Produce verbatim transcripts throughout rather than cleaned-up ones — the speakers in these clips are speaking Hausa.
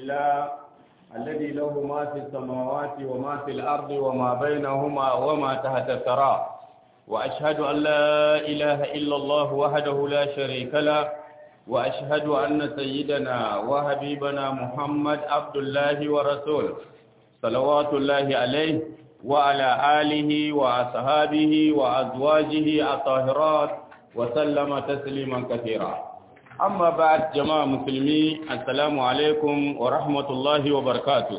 لله الذي له ما في السماوات وما في الأرض وما بينهما وما تحت الثرى وأشهد أن لا إله إلا الله وحده لا شريك له وأشهد أن سيدنا وحبيبنا محمد عبد الله ورسوله صلوات الله عليه وعلى آله وأصحابه وأزواجه الطاهرات وسلم تسليما كثيرا أما بعد جماعة مسلمين السلام عليكم ورحمة الله وبركاته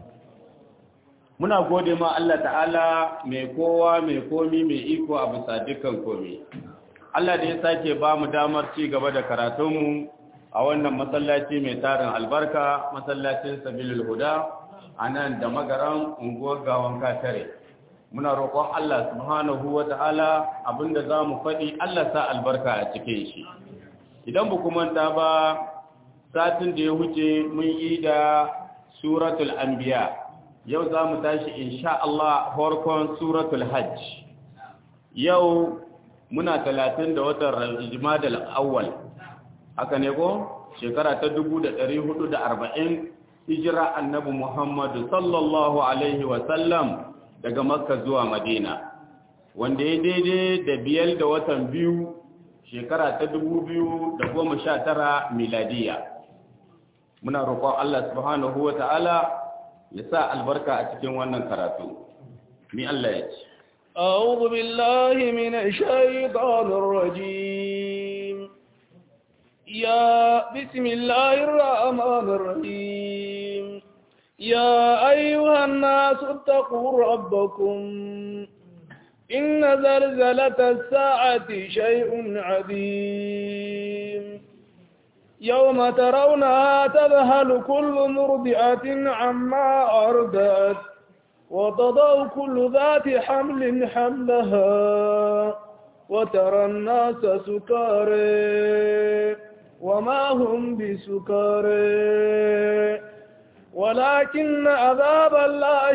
muna gode ma Allah ta'ala mai kowa mai komi mai iko a bisa dukkan komi Allah da ya sake ba mu damar ci gaba da karatunmu a wannan masallaci mai tarin albarka masallacin Sabilul Huda a nan da magaran unguwar gawan katare muna roƙon Allah subhanahu wa ta'ala abinda za mu faɗi Allah sa albarka a cikin shi idan ba manta ba satin da ya huce mun yi da suratul anbiya yau za mu tashi insha Allah farkon suratul hajj yau muna talatin da watan Jumadal awwal haka ne ko shekara ta dubu da ɗari hudu da arba'in hijira annabi Muhammadu sallallahu alaihi wa sallam daga Makka zuwa Madina wanda ya daidai da biyar da watan biyu shekara ta dubu biyu da goma sha tara miladiya muna roƙon Allah subhanahu wa ta'ala ya sa albarka a cikin wannan karatu mi Allah ya ce أعوذ بالله من الشيطان الرجيم يا بسم الله الرحمن الرحيم يا أيها الناس اتقوا ربكم إن زلزلة الساعة شيء عظيم يوم ترونها تذهل كل مرضعة عما أرضعت وتضع كل ذات حمل حملها وترى الناس سكارى وما هم بسكارى ولكن عذاب الله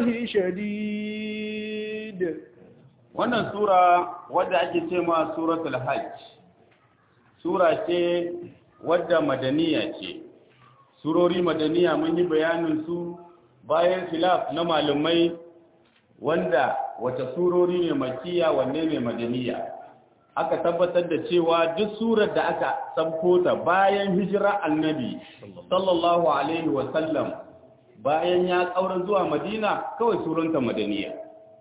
شديد. wannan sura wadda ake ce ma suratul hajj sura ce wadda madaniya ce surori madaniya mun yi bayanin su bayan khilaf na malumai wanda wata surori ne makiya wanne ne madaniya aka tabbatar da cewa duk surar da aka sabko ta bayan hijira annabi sallallahu alaihi wa sallam bayan ya kaura zuwa madina kawai suranta madaniya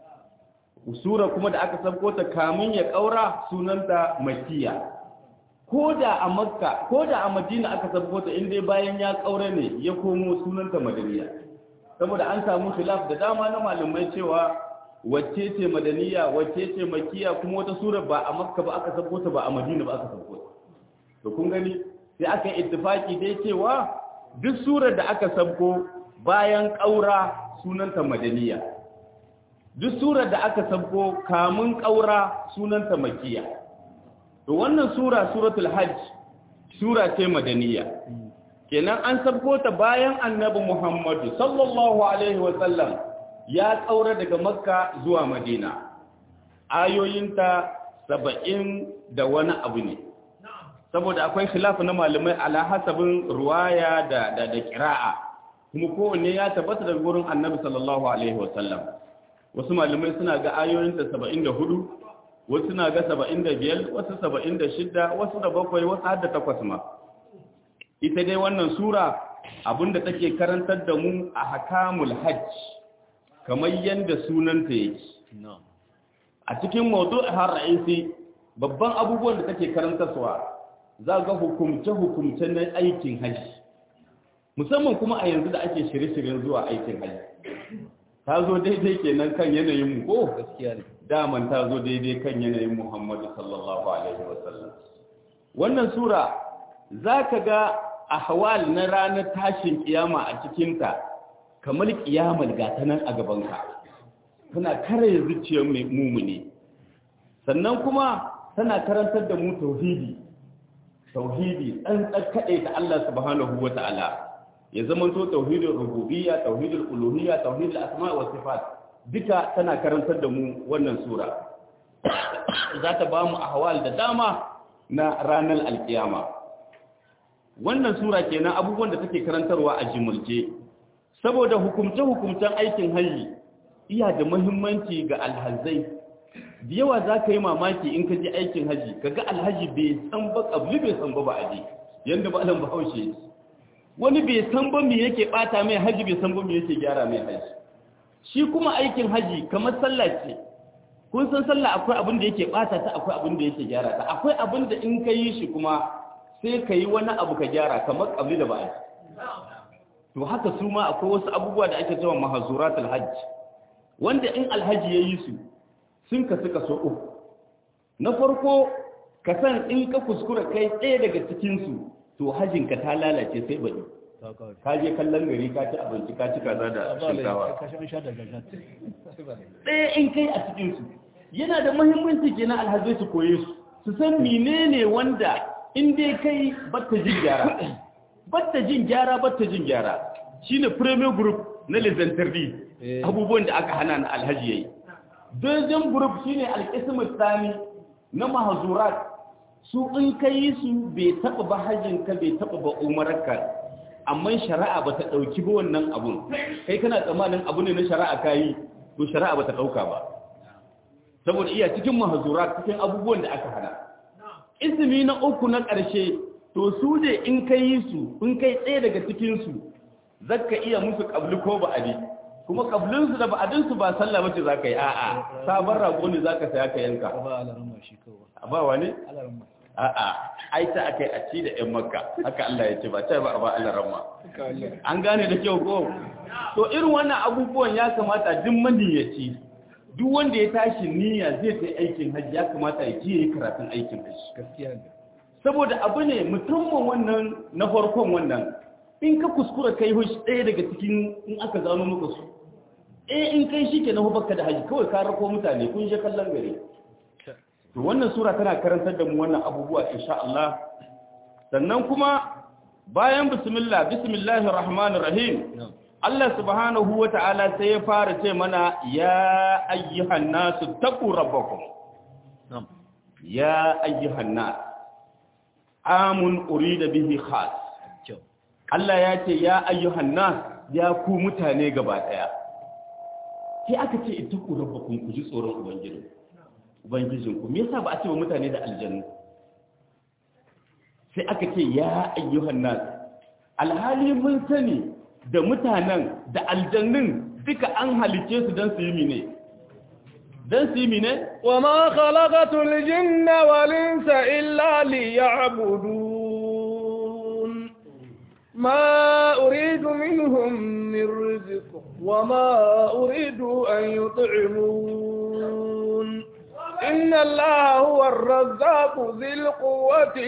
sura kuma da aka sabko ta kamun ya kaura sunanta makiya koda a makka koda a madina aka sabko ta inda bayan ya kaura ne ya komo sunanta madaniya saboda an samu khilaf da dama na malumai cewa wacce ce madaniya wacce ce makiya kuma wata sura ba a makka ba aka sabko ta ba a madina ba aka sabko ta to kun gani sai aka yi ittifaki dai cewa duk surar da aka sabko bayan kaura sunanta madaniya duk surar da aka sabko kamun kaura sunanta makiya to wannan sura suratul hajj sura ce madaniya kenan an sabko ta bayan annabi Muhammadu sallallahu alaihi wa sallam ya kaura daga makka zuwa madina ayoyinta saba'in da wani abu ne saboda akwai khilaf na malamai ala hasabin ruwaya da da, da qira'a kuma kowanne ya tabbata daga gurin annabi sallallahu alaihi wa sallam wasu malamai suna ga ayoyinta saba'in da hudu wasu suna ga saba'in da biyar wasu saba'in da shida wasu da bakwai wasu har da takwas ma ita dai wannan sura abinda take karantar da mu a hakamul hajj kamar yanda sunanta yake a cikin mawdu'i har ra'isi babban abubuwan da take karantarwa za ga hukumce hukumce na aikin hajji musamman kuma a yanzu da ake shirye-shiryen zuwa aikin hajji ta zo daidai kenan kan yanayin mu ko gaskiya ne daman ta zo daidai kan yanayin Muhammadu sallallahu alaihi wasallam wannan sura zaka ga ahwal na ranar tashin kiyama a cikin ta kamar kiyamar gata nan a gaban ka tana kare zuciyar mumuni sannan kuma tana karantar da mu tauhidi tauhidi tsantsan kade ta Allah subhanahu wataala ya zamanto tauhidul rububiyya tauhidul uluhiyya tauhidul asma wa sifat duka tana karantar da mu wannan sura za ta ba mu ahwal da dama na ranar alkiyama wannan sura kenan abubuwan da take karantarwa a jimulce saboda hukumce-hukumcen aikin hajji iya da muhimmanci ga alhazai da yawa za ka yi mamaki in ka je aikin hajji ka ga alhaji bai san ba ƙabli bai san ba ba aji yadda ba alam bahaushe wani bai san ba me yake bata mai hajji bai san ba me yake gyara mai hajji shi kuma aikin hajji kamar sallah ce kun san sallah akwai abin da yake bata ta akwai abin da yake gyara ta akwai abin da in ka yi shi kuma sai ka yi wani abu ka gyara kamar ƙabli da ba aji to haka su ma akwai wasu abubuwa da ake cewa mahazuratul hajj wanda in alhaji ya yi su sun kasu kaso uku na farko ka san in ka kuskura kai ɗaya daga cikinsu to hajjinka ta lalace sai baɗi ka je kallon gari ka ci abinci ka ci kaza da shinkawa ɗaya in kai a cikinsu yana da muhimmanci kenan alhazai su koye su su san menene wanda in dai kai batta jin gyara batta jin gyara batta jin gyara shine premier group na lizantardi abubuwan da aka hana na alhaji yayi deuxième group shine alqism tsani na mahzurat su in kai su bai taba ba hajjin ka bai taba ba umarka amma shari'a bata dauki ba wannan abun kai kana tsammanin abu ne na shari'a kai to shari'a bata dauka ba saboda iya cikin mahzurat cikin abubuwan da aka hana izini na uku na ƙarshe to su ne in kai su in kai tsaye daga cikin su zaka iya musu qabli ko ba'adi kuma qablinsu da ba'adinsu ba sallah bace zaka yi a'a sabon rago ne zaka saya ka yanka ba alaramma shi kawai ba wani alaramma a'a ai ta akai a ci da ƴan makka haka Allah ya ce ba ta ba ba alaramma an gane da kyau ko to irin wannan abubuwan ya kamata duk maniyaci duk wanda ya tashi niyya zai ta aikin hajji ya kamata ya ji yayi karatun aikin hajji gaskiya ne saboda abu ne musamman wannan na farkon wannan in ka kuskura kai hushi ɗaya daga cikin in aka zano maka su eh in kai shi ke na baka da haji kawai ka rako mutane kun je kallon gare to wannan sura tana karantar da mu wannan abubuwa insha Allah sannan kuma bayan bismillah bismillahir rahmanir rahim Allah subhanahu wata'ala sai ya fara ce mana ya ayyuhan nasu taqu rabbakum ya ayyuhan nas amun urida bihi khas Allah ya ce ya ayyuhan nas ya ku mutane gaba daya sai aka ce ittaqu rabbakum ku ji tsoron ubangiji ubangijin ku me yasa ba a ce wa mutane da aljannu sai aka ce ya ayyuhan nas alhali mun sani da mutanen da aljannun duka an halice su dan su yi mine dan su yi mine wa ma khalaqatul jinna wal insa illa liya'budun ما أريد منهم من رزق وما أريد أن يطعمون إن الله هو الرزاق ذي القوة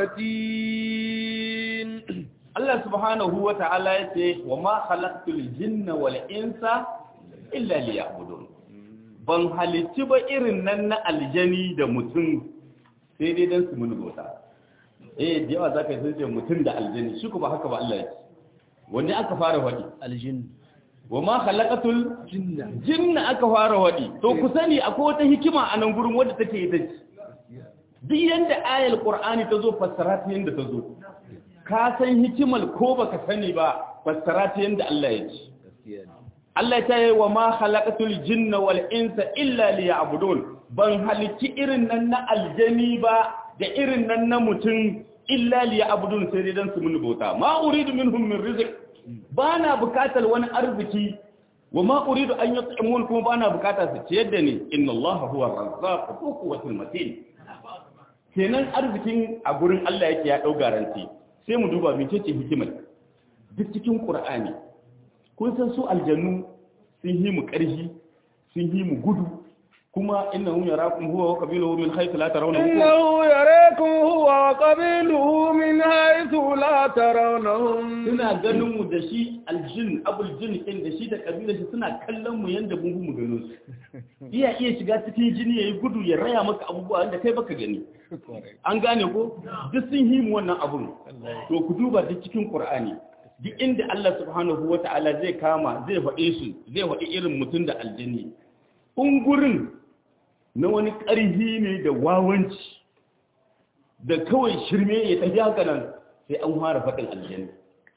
المتين الله سبحانه وتعالى يقول وما خلقت الجن والإنس إلا ليعبدون ban halicci ba irin nan na aljani da mutum sai dai don su muni bauta eh da yawa za ka yi sun ce mutum da aljini shi kuma haka ba Allah ya ce wanda aka fara waɗi aljin wa ma khalaqatul jinna jinna aka fara waɗi to ku sani akwai wata hikima a nan gurin wadda take ita ce duk yanda ayal qur'ani ta zo fassara ta yanda ta zo ka san hikimar ko baka sani ba fassara ta yanda Allah ya ce Allah ya ce wa ma khalaqatul jinna wal insa illa liya'budun ban halicci irin nan na aljani ba da irin nan na mutum illa liya abudun sai dai dan su mun bauta ma uridu minhum min rizq bana bukatar wani arziki wa ma uridu an yut'imun kuma bana bukatar su ciyar da ni inna allaha huwa ar-razzaq dhu quwwatul matin kenan arzikin a gurin Allah yake ya dau garanti sai mu duba mece ce hikimar duk cikin qur'ani kun san su aljannu sun yi mu karhi sun yi mu gudu kuma innahu yarakum huwa wa qabiluhu min haythu la tarawnahum innahu yarakum huwa wa qabiluhu min haythu la tarawnahum suna ganin mu da shi aljin abul jin din da shi da kabilar shi suna kallon mu yanda mun mu gano su iya iya shiga cikin jini yayi gudu ya raya maka abubuwa wanda kai baka gani an gane ko duk sun himu wannan abun to ku duba duk cikin qur'ani duk inda Allah subhanahu wataala zai kama zai faɗe su zai faɗi irin mutun da aljanni ungurin na wani ƙarfi ne da wawanci da kawai shirme ya tafi haka nan sai an fara faɗin aljanna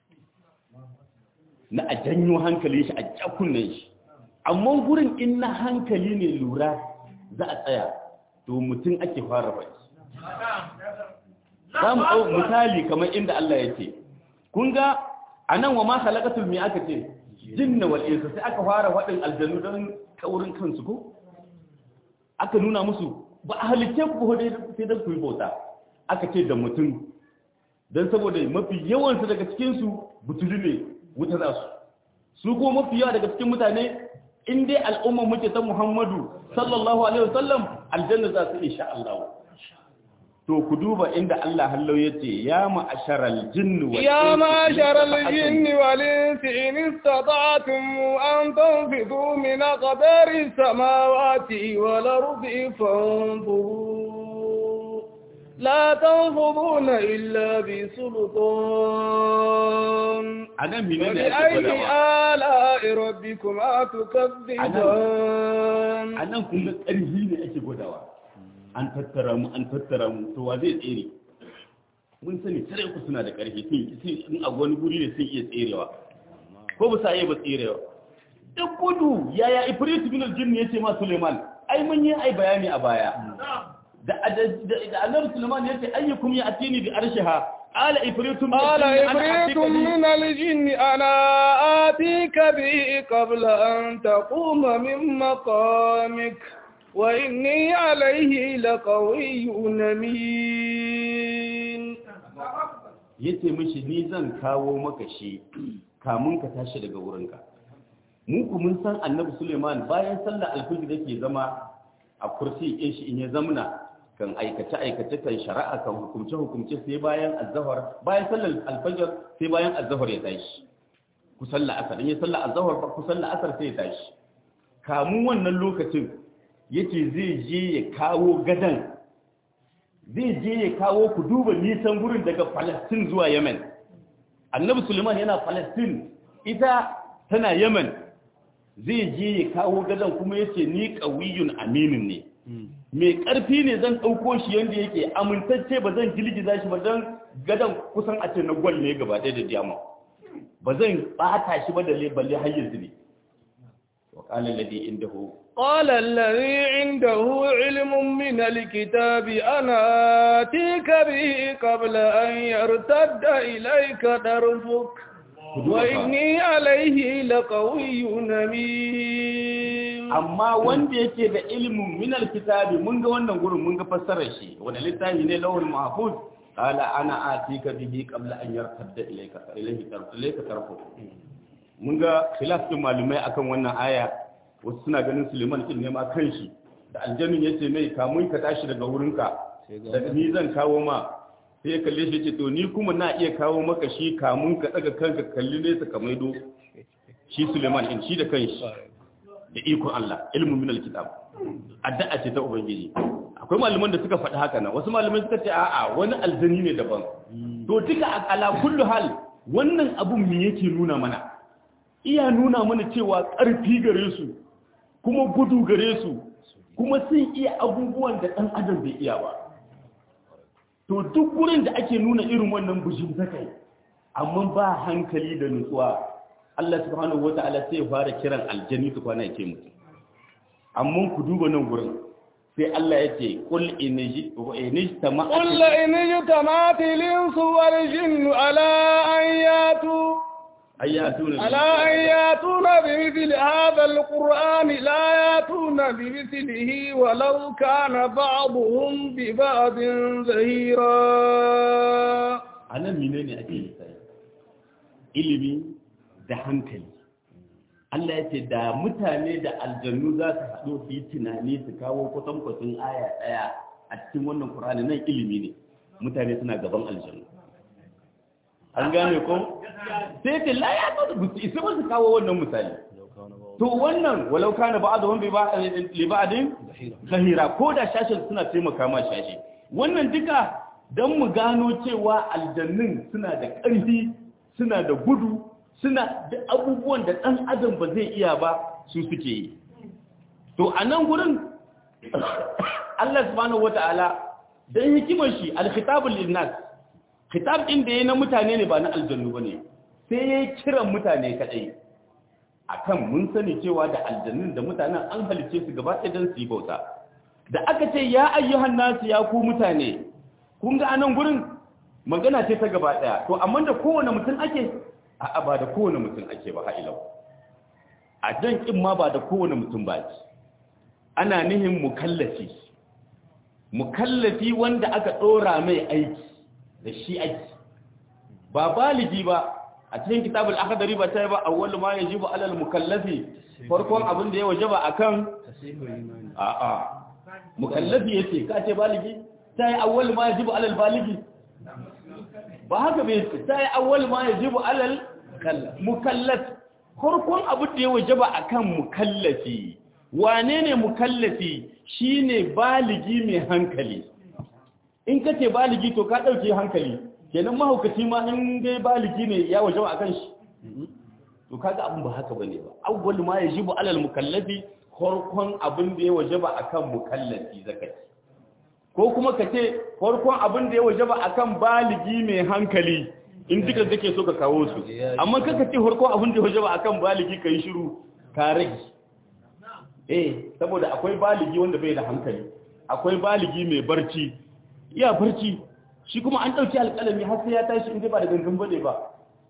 na a janyo hankali shi a jakunan shi amma gurin in na hankali ne lura za a tsaya to mutum ake fara faɗi za mu ɗau misali kamar inda Allah ya ce kun ga a nan wa ma halakatul mi aka ce jinna wal insa sai aka fara faɗin aljanu don kaurin kansu ko aka nuna musu ba a halice ku sai don ku yi bauta aka ce da mutum don saboda mafi yawansu daga cikinsu butulu ne wuta za su su ko mafi yawa daga cikin mutane in dai al'ummar muke ta Muhammadu sallallahu alaihi wasallam aljanna za su insha Allah to ku duba inda Allah hallau yace ya ma'asharal jinni wal ya ma'asharal jinni wal insi in istata'tum an tanfidu min aqdari samawati wal ardi fanfudu لا تنفضون إلا بسلطان فبأي آلاء ربكما تكذبان أنا كل أرهين أشي قدوا أن تترموا أن تترموا توازي إيري mun sani tare ku suna da ƙarfi sai in a wani guri ne sai iya tserewa ko ba sa iya ba tserewa duk gudu yaya ifrit bin al-jinn yace ma Suleiman ai mun yi ai bayani a baya da annabi Sulaiman yace ayyukum ya atini bi arshiha ala ifritum ala ifritum min al-jinn ana atika bi qabla an taquma min maqamik wa inni alayhi laqawiyyun amin yace mishi ni zan kawo maka shi kamun ka tashi daga wurinka mu ku mun san annabi Sulaiman bayan sallar alfajr yake zama a kursi in shi in ya zamna kan aikace-aikace kan shari'a kan hukumce-hukumce sai bayan azhar bayan sallar alfajr sai bayan azhar ya tashi ku sallar asar in ya sallar azhar ku sallar asar sai ya tashi kamun wannan lokacin yace zai je ya kawo gadan zai je ya kawo ku duba nisan gurin daga Palestine zuwa Yemen annabi Suleiman yana Palestine ita tana Yemen zai je ya kawo gadan kuma yace ni qawiyun aminin ne mai ƙarfi ne zan ɗauko shi yadda yake amintacce ba zan girgiza shi ba don gadon kusan a ce na gwal ne gaba ɗaya da diyama ba zan ɓata shi ba da balle har yanzu ne wa ƙalar ladi inda hu ƙalar ladi inda hu ilimin min alkitabi ana tika bi qabla an yartadda ilayka darfuk wa inni alayhi laqawiyyun amin amma wanda yake da ilimin minal kitabi mun ga wannan gurin mun ga fassarar shi wanda littafi ne lawul mahfuz qala ana atika bihi qabla an yartadda ilayka ilayhi ilayka tarfu mun ga khilafin malumai akan wannan aya wasu suna ganin Suleiman kin ne ma kanshi da aljannin yace mai kamun ka tashi daga wurinka da ni zan kawo ma sai ya kalle shi ce to ni kuma na iya kawo maka shi kamun ka daga kanka kalli ne ka maido shi Suleiman in shi da kanshi da ikon Allah ilmin min alkitab addu'a ce ta ubangiji akwai malaman da suka faɗi haka nan wasu malamai suka ce a'a wani aljani ne daban to duka ala kullu hal wannan abun me yake nuna mana iya nuna mana cewa ƙarfi gare su kuma gudu gare su kuma sun iya abubuwan da ɗan adam bai iya ba to duk gurin da ake nuna irin wannan bujin zakai amma ba hankali da nutsuwa Allah subhanahu wata'ala sai ya fara kiran aljani su kwana yake mutu amma ku duba nan gurin sai Allah yake qul inji wa inijtama qul inijtama'at al-insu wal jinnu ala ayatu ayatuna ala ayatuna bimithli hadha al-qur'an la yatuna bimithlihi walau kana ba'dhum bi ba'din zahira anan menene ake yi ilimi da hankali Allah ya ce da mutane da aljannu za su haɗo su yi tunani su kawo kwatankwacin aya ɗaya a cikin wannan Qur'ani nan ilimi ne mutane suna gaban aljannu an gane ko sai ce la ya zo da isa ba su kawo wannan misali to wannan walau kana ba'dhum bi ba'din zahira ko da shashin suna taimaka ma shashi wannan duka dan mu gano cewa aljannun suna da ƙarfi suna da gudu suna da abubuwan da ɗan adam ba zai iya ba su suke yi to a nan gurin Allah subhanahu wata'ala dan hikimar shi al-khitabul linnas khitab din da yayi na mutane ne ba na aljannu bane sai yayi kiran mutane kadai akan mun sani cewa da aljannun da mutanen an halice su gaba ɗaya don su yi bauta da aka ce ya ayyuhan nasu ya ku mutane kun ga anan gurin magana ce ta gaba ɗaya to amma da kowane mutum ake a'a ba da kowane mutum ake ba ha'ilau a jan kin ma ba da kowane mutum ba ce ana nihin mukallafi mukallafi wanda aka ɗora mai aiki da shi aiki ba baligi ba a cikin kitabul akhdari ba ta yi ba awwalu ma yajibu alal mukallafi farkon abin da ya wajaba akan a'a mukallafi yace ka ce baligi ta yi awwalu ma yajibu alal baligi ba haka bai ce ta yi awwalu ma yajibu alal mukallaf farkon abin da ya wajaba akan mukallafi wane ne mukallafi shine baligi mai hankali in kace baligi to ka dauke hankali kenan mahaukaci ma in dai baligi ne ya wajaba akan shi to kaga abin ba haka bane ba awwal ma yajibu alal mukallafi farkon abin da ya wajaba akan mukallafi zakati ko kuma kace farkon abin da ya wajaba akan baligi mai hankali in duka kake so ka kawo su amma kaka ce farkon abin da ya wajaba akan baligi kai shiru ka rage eh saboda akwai baligi wanda bai da hankali akwai baligi mai barci iya barci shi kuma an dauki alƙalami har sai ya tashi inda ba da gangan bane ba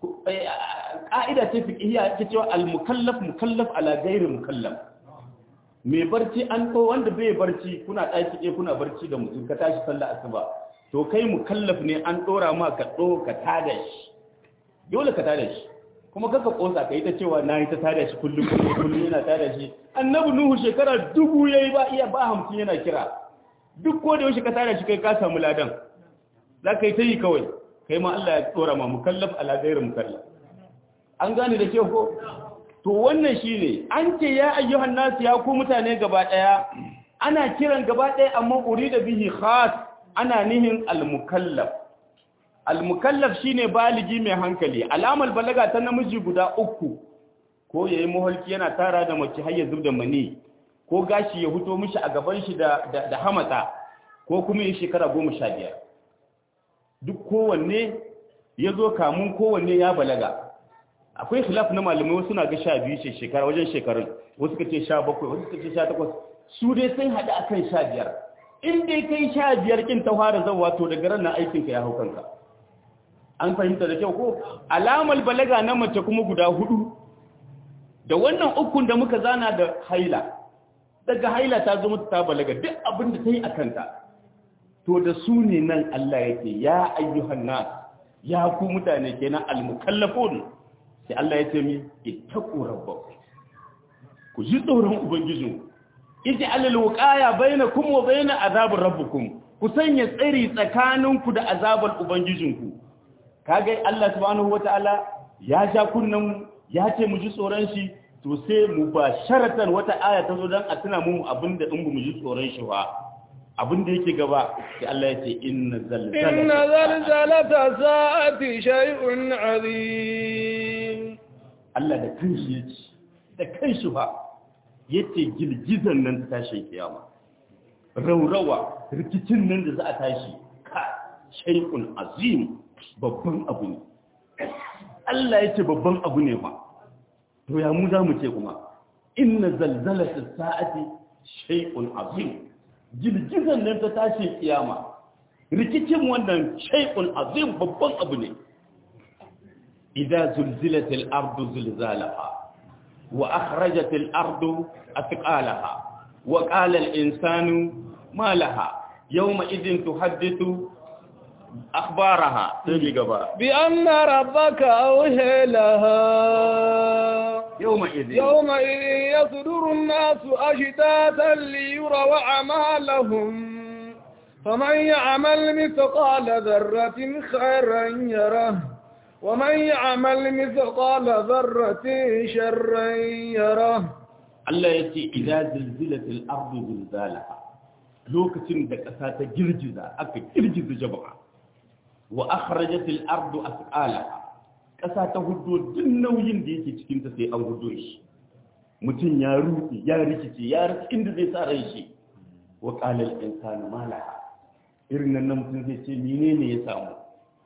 ka'ida ce fiqhiyya ta cewa al-mukallaf mukallaf ala ghairi mukallaf mai barci an ko wanda bai barci kuna daki ɗaya kuna barci da mutum ka tashi sallah asuba to kai mukallaf ne an dora ma ka do ka tada shi dole ka tada shi kuma kaka kosa kai ta cewa nayi ta tada shi kullum kullum yana tada shi annabi nuhu shekara dubu yayi ba iya ba hamsin yana kira duk ko da yaushe ka tada shi kai ka samu ladan za ka yi ta yi kawai kai ma Allah ya tsora ma mukallaf ala gairu mukallaf an gane da ke ko to wannan shine an ce ya ayyuhan nas ya ku mutane gaba daya ana kiran gaba daya amma urida bihi khas ana nihin al mukallaf al mukallaf shine baligi mai hankali alamar balaga ta namiji guda uku ko yayi muhalki yana tara da mace har ya zubda mani ko gashi ya huto mishi a gaban shi da da hamata ko kuma yi shekara goma sha biyar duk kowanne ya zo kamun kowanne ya balaga akwai khilaf na malamai wasu na ga sha biyu ce shekara wajen shekarun wasu ka ce sha bakwai wasu ka ce sha takwas su dai sun haɗu a kan sha biyar in dai kai sha biyar kin ta fara zauwa to daga ran na aikinka ya hau kanka an fahimta da kyau ko alamar balaga na mace kuma guda hudu da wannan ukun da muka zana da haila daga haila ta zo mata ta balaga duk abin da ta yi a kanta to da su ne nan Allah yake ya ayyuhan nas ya ku mutane kenan almukallafun sai Allah ya ce mi ittaqu rabbakum ku ji tsoron ubangijin iji alal wuqaya bainakum wa bain azabir rabbukum ku sanya tsari tsakaninku da azabar ubangijinku kage Allah subhanahu wataala ya ja kunnan ya ce mu ji tsoron shi to sai mu ba sharatan wata aya ta zo dan a tuna mu abinda in mu ji tsoron shi ba abinda yake gaba sai Allah ya ce inna zalzalata inna zalzalata sa'ati shay'un 'azim Allah da kanshi yace da kanshi fa yace girgizan nan ta tashi kiyama raurawa rikicin nan da za a tashi ka shay'un azim babban abu ne Allah yace babban abu ne fa to ya mu za mu ce kuma inna zalzalata sa'ati shay'un azim girgizan nan ta tashi kiyama rikicin wannan shay'un azim babban abu ne idza zulzilatil ardu zilzalaha wa akhrajatil ardu athqalaha wa qala al insanu ma laha yawma idhin tuhaddithu akhbaraha sai gaba bi anna rabbaka awhalaha يومئذ يومئذ يصدر الناس أشتاتا ليروا أعمالهم فمن يعمل مثقال ذرة خيرا يره ومن يعمل مثقال ذرة شرا يره Allah ya ce idan zilzilatil ardu zilzalaha lokacin da ƙasa ta girgiza aka girgiza jama'a wa akhrajatil ardu asqalaha ƙasa ta hudo duk nauyin da yake cikin ta sai an hudo shi mutum ya ruɗe ya rikice ya rasa inda zai sa ran shi wa qala al insanu ma laha irin nan mutum zai ce menene ya samu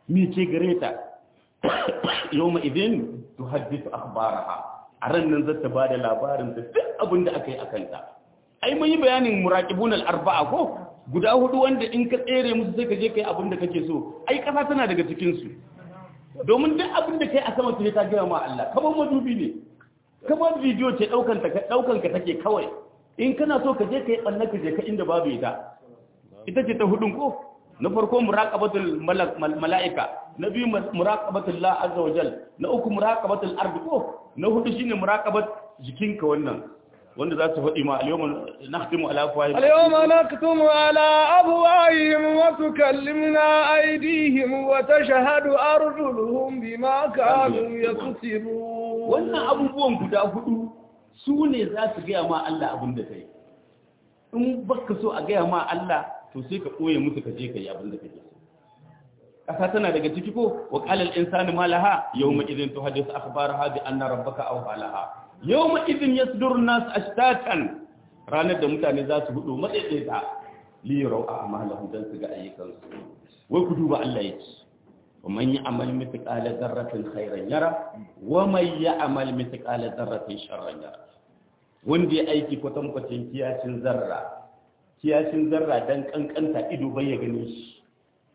me ce gare ta yawma idin tuhaddithu akhbaraha a ran nan zata bada labarin da duk abin da aka yi akan ta ai mun yi bayanin muraqibun al-arba'a ko guda hudu wanda in ka tsere musu sai ka je kai abin da kake so ai kasa tana daga cikin su domin duk abin da kai a sama sai ta gaya ma Allah kamar madubi ne kamar bidiyo ce daukan ta daukan ka take kawai in kana so ka je kai banna ka je ka inda babu ita ita ce ta hudun ko na farko muraqabatul malaika na biyu muraqabatul la azza wajal na uku muraqabatul ardi ko na hudu shine muraqabat jikinka wannan wanda za su faɗi ma al-yawma nakhtimu ala afwahihim al-yawma nakhtimu ala afwahihim wa tukallimuna aydihim wa tashhadu arjuluhum bima kanu yaksibun wannan abubuwan guda hudu su ne za su ga ma Allah abin da kai in baka so a ga ma Allah to sai ka koye musu ka je kai abin da kake so kasa tana daga ciki ko wa qala al-insanu ma laha yawma idhin tuhaddithu akhbaraha bi anna rabbaka awha laha yawma idhin yasduru an-nas ashtatan ranar da mutane za su hudu madaidaita li yaraw a'malahum dan su ga ayyukan su wai ku duba Allah yake wa man ya'mal mithqala dharratin khairan yara wa man ya'mal mithqala dharratin sharran yara wanda ya aiki kwatankwacin kiyacin zarra kiyacin zarra dan kankanta ido bai ya gane shi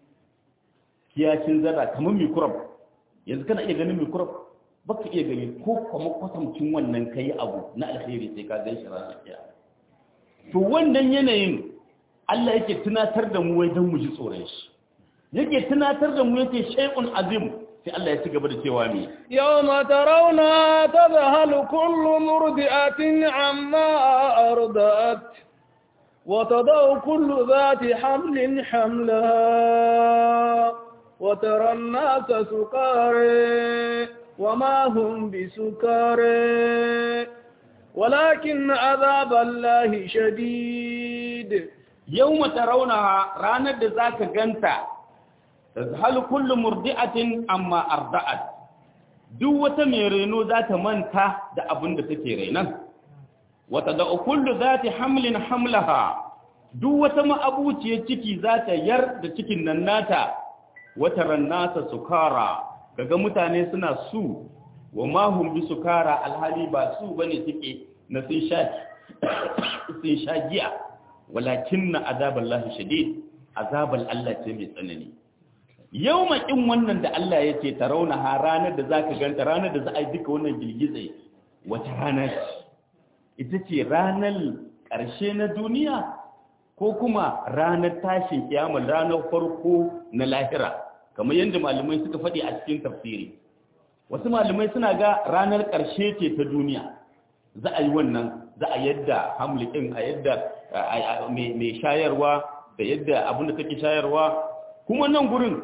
kiyacin zarra kamar mikrop yanzu kana iya ganin mikrop baka iya gani ko kuma kwatancin wannan kai abu na alheri sai ka gan shi ranar kiyama to wannan yanayin Allah yake tunatar da mu wai dan mu ji tsoron shi yake tunatar da mu yake shay'un azim sai Allah ya ci gaba da cewa me yawma tarawna tadhhalu kullu murdi'atin amma arda'at wa tadau kullu dhati hamlin hamlaha wa tara an-nasa sukara وما هم بسكارى ولكن عذاب الله شديد يوم ترونها راند ذاك غنتا تذهل كل مرضعة أما أرضعت duk wata mai reno za ta manta da abin da take renon wata da kullu za ta hamlin hamlaha duk wata ma'abuciyar ciki za ta yar da cikin nan nata wata rannasa sukara kaga mutane suna su wa mahum bi sukara alhali ba su bane suke na sun sha sun sha giya walakinna azaballahi shadid azabal Allah ce mai tsanani yawma kin wannan da Allah yake tarauna ha ranar da zaka ganta ranar da za a yi duka wannan girgize wata rana ita ce ranar ƙarshe na duniya ko kuma ranar tashin kiyama ranar farko na lahira kamar yadda malamai suka faɗi a cikin tafsiri wasu malamai suna ga ranar ƙarshe ce ta duniya za a yi wannan za a yadda hamlikin a yadda mai shayarwa da yadda abinda take shayarwa kuma nan gurin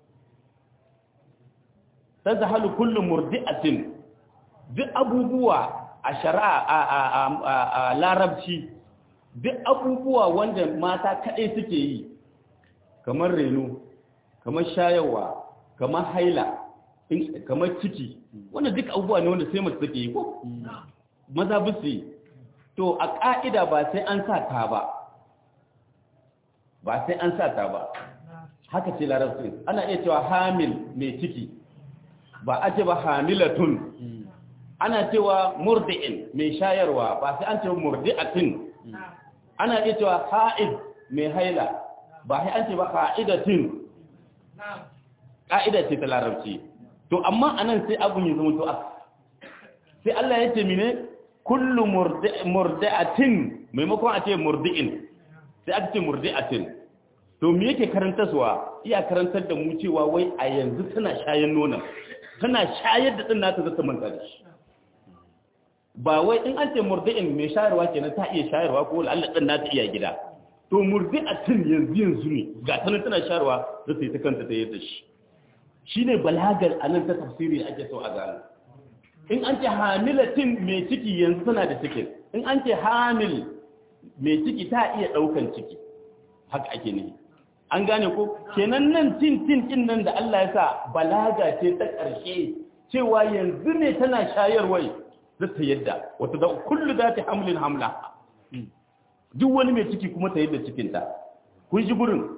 ta zahalu kullum murdi'atin duk abubuwa a shari'a a larabci duk abubuwa wanda mata kaɗai suke yi kamar reno kamar shayarwa kamar haila kamar ciki wannan duk abubuwa ne wanda sai mace take yi ko maza bisi to a ka'ida ba sai an sa ta ba ba sai an sa ta ba haka ce larabci ana iya cewa hamil mai ciki ba a ce ba hamilatun ana cewa murdi'in mai shayarwa ba sai an ce murdi'atin ana iya cewa ha'id mai haila ba sai an ce ba ha'idatin ƙa'ida ce ta larabci to amma anan sai abun yi zama to a sai Allah ya ce mine kullu murdi'atin maimakon a ce murdi'in sai aka ce murdi'atin to me yake karantarwa iya karantar da mu cewa wai a yanzu tana shayar nonon tana shayar da din nata zata manta da shi ba wai in an ce murdi'in mai shayarwa kenan ta iya shayarwa ko Allah din nata iya gida to murdi'atin yanzu yanzu ne ga tanan tana shayarwa zata yi ta kanta ta yadda shi shine balagar anan ta tafsiri ake so a gano in an ce hamilatin mai ciki yanzu tana da cikin in an ce hamil mai ciki ta iya daukan ciki haka ake ne an gane ko kenan nan tin tin din nan da Allah ya sa balaga ce ta ƙarshe cewa yanzu ne tana shayarwa zata yadda wata da kullu zati hamlin hamla duk wani mai ciki kuma ta yadda cikin ta kun ji gurin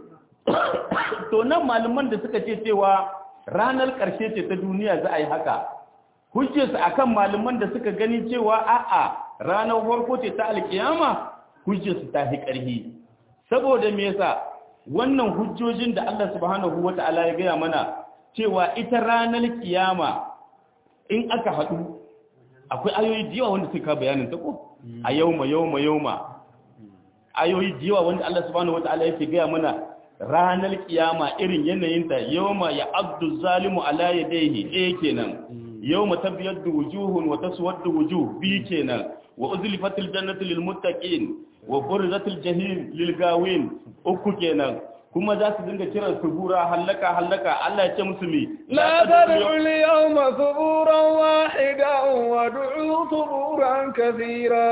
to nan malaman da suka ce cewa ranar ƙarshe ce ta duniya za a yi haka hujjarsu akan malaman da suka gani cewa a'a ranar farko ce ta alkiyama hujjarsu ta fi ƙarfi saboda me yasa wannan hujjojin da Allah subhanahu wata'ala ya gaya mana cewa ita ranar kiyama in aka haɗu akwai ayoyi da yawa wanda suka bayanin ta ko a yauma yauma yauma ayoyi da yawa wanda Allah subhanahu wata'ala yake gaya mana ranar kiyama irin yanayinta yauma ya abdu zalimu ala yadayhi eh kenan yawma tabyaddu wujuhun wa taswaddu wujuh bi kenan wa uzlifatil jannatu lil muttaqin wa burzatil jahim lil gawin uku kenan kuma za su dinga kiran subura hallaka hallaka Allah ya ce musu mi la tad'u al yawma suburan wahidan wa du'u suburan kathira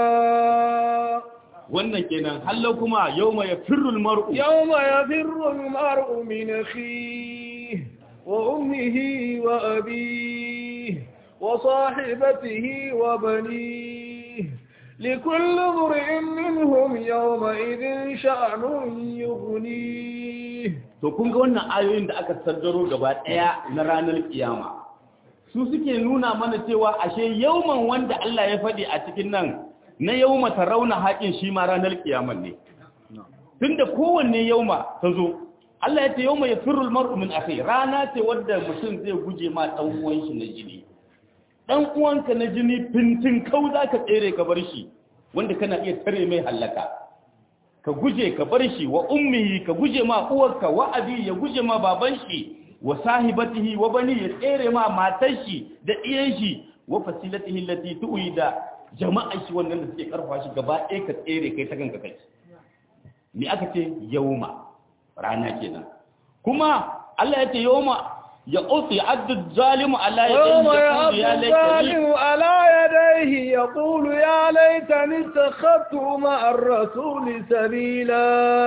wannan kenan hallo kuma yawma yafirru al mar'u yawma yafirru al mar'u min akhihi wa ummihi wa abihi wa sahibatihi wa banihi likulli imrin minhum yawma idhin sha'nun yughnihi. To kun ga wannan ayoyin da aka saddaro gaba daya na ranar kiyama su suke nuna mana cewa ashe yawman wanda Allah ya faɗi a cikin nan na yauma ta rauna haƙin shi ma ranar kiyaman ne tunda kowanne yauma ta zo Allah ya ce yauma ya firul mar'u min akhi rana ce wadda mutum zai guje ma dan uwan shi na jini dan uwanka na jini fintin kau zaka tsere ka bar shi wanda kana iya tare mai halaka ka guje ka bar shi wa ummihi ka guje ma uwarka wa abi ya guje ma baban shi wa sahibatihi wa bani ya tsere ma matar shi da iyan shi wa fasilatihi allati tu'ida jama'a shi wannan da suke karfa shi gaba ɗaya ka tsere kai ta kanka kai me aka ce yauma rana kenan kuma Allah ya ce yauma ya uti addu zalimu ala yadayhi ya laitani ala yadayhi yaqulu ya laitani takhatu ma ar-rasul sabila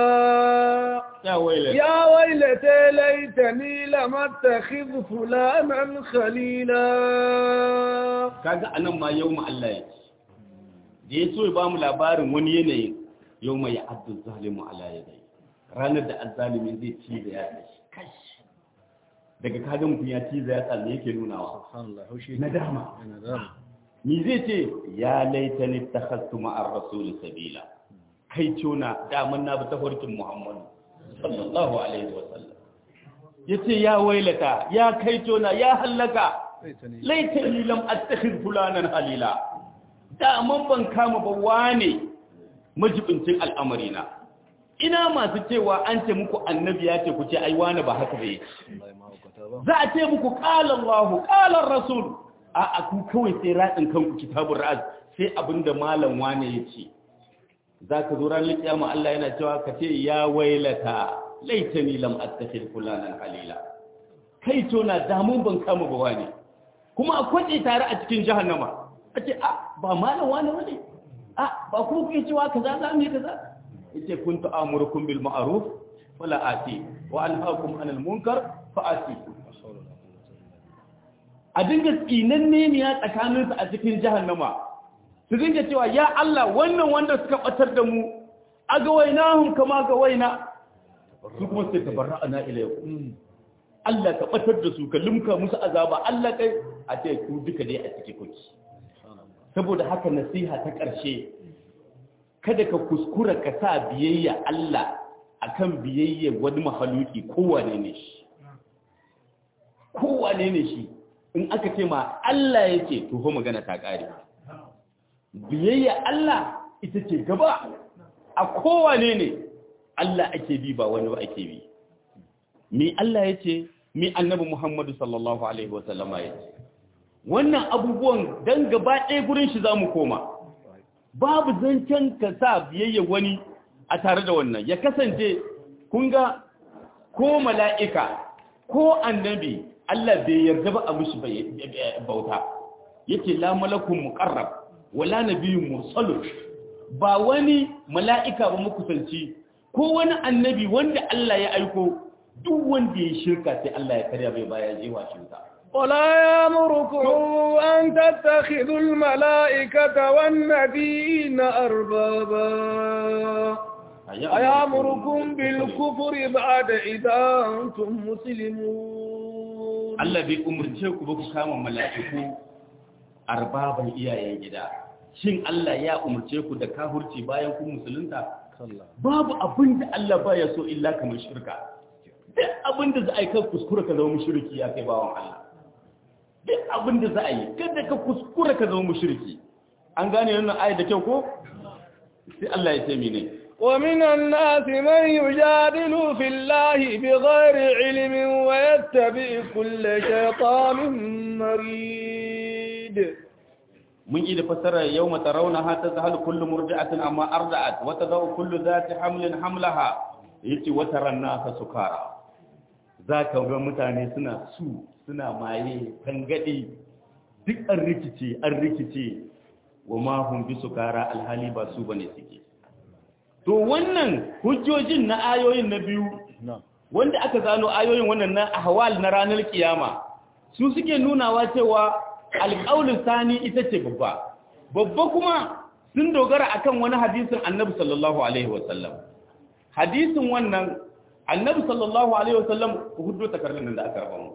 ya waylata ya waylata laitani lam attakhidh fulanan khalila kaga anan ma yauma Allah ya ce da ya so ya ba mu labarin wani yanayin yau mai abdul zalimu ala yadai ranar da azzalimin zai ci da ya kashi daga kaga mutum ya ci da ya tsalle yake nunawa na dama ni zai ce ya laitani takhassu ma'ar rasul sabila kai cona daman na bi tafarkin muhammadu sallallahu alaihi wa sallam yace ya wailata ya kai cona ya hallaka laitani lam attakhidh fulanan halila daman ban kama ba wane majibincin al'amarina ina masu cewa an ce muku annabi ya ce ku ce ai wane ba haka bai za a ce muku qala Allahu qala Rasul a a ku kawai sai radin kanku kitabur ra'az sai abinda malam wane ya ce zaka zo ran kiyama Allah yana cewa ka ce ya wailata laitani lam attakhid fulanan halila kai to na damun ban kama ba wane kuma akwai tare a cikin jahannama a ce a ba malam wani wani a ba kuma kuke cewa kaza za mu yi kaza yace kuntu amurukum bil ma'ruf wala ati wa anhaakum anil munkar fa ati a dinga tsinanne ne ya tsakanin su a cikin jahannama su dinga cewa ya Allah wannan wanda suka batar da mu aga wainahum kama ga waina su kuma sai tabarra'ana ilaykum Allah ka batar da su ka limka musu azaba Allah kai a ce ku duka dai a cikin kuki saboda haka nasiha ta ƙarshe kada ka kuskura ka sa biyayya Allah akan biyayya wani mahaluki kowane ne shi kowane ne shi in aka ce ma Allah yake to ho magana ta ƙare biyayya Allah ita ce gaba a kowane ne Allah ake bi ba wani ba ake bi mi Allah yace mi annabi Muhammadu sallallahu alaihi wasallama yace wannan abubuwan dan gaba ɗaya gurin shi za mu koma babu zancen ka sa biyayya wani a tare da wannan ya kasance kun ga ko mala'ika ko annabi Allah bai yarda ba a mushi bauta yake la malakun muqarrab wala nabiyyun mursalun ba wani mala'ika ba makusanci ko wani annabi wanda Allah ya aiko duk wanda ya shirka sai Allah ya karya bai baya jewa shirka ولا يأمركم أن تتخذوا الملائكة والنبيين أربابا أيامركم بالكفر بعد إذا أنتم مسلمون Allah bai umurce ku ba ku kama mala'iku arbaban iyayen gida. Shin Allah ya umurce ku da kafirci bayan ku musulunta? Babu abin da Allah baya so illa kamar shirka. Duk abin da za a yi kan kuskura ka zama mushriki ya kai bawan Allah. Duk abin da za a yi kada ka kuskura ka zama mushriki. An gane wannan ayat da kyau ko? Sai Allah ya ce mene? ومن الناس من يجادل في الله بغير علم ويتبع كل شيطان مريد. من إذا فسر يوم ترونها تذهل كل مرجعة عما أرضعت وتضع كل ذات حمل حملها يتي وترى الناس سكارى. ذاك متاني سنا سو سنا ماي تنغدي duk an rikice an rikice wa ma hum bisukara alhali ba su bane suke. To wannan hujjojin na ayoyin na biyu wanda aka gano ayoyin wannan na ahwal na ranar kiyama su suke nunawa cewa alƙaulin sani ita ce babba babba kuma sun dogara akan wani hadisin annabi sallallahu alaihi wasallam. Hadisin wannan annabi sallallahu alaihi wasallam ku huddo takardun da aka raba mu